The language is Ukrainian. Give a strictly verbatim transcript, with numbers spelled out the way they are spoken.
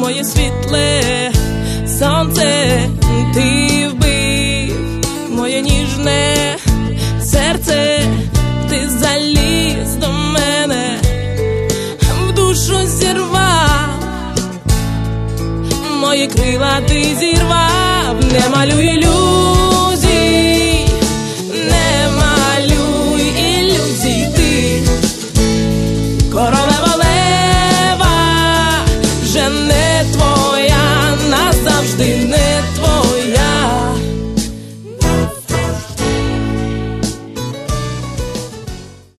моє світле сонце, ти вбив моє ніжне серце, ти заліз до мене, в душу зірвав, мої крила ти зірвав. Не малюй ілюзій, не малюй ілюзій, ти королева лева, вже не твоя назавжди, не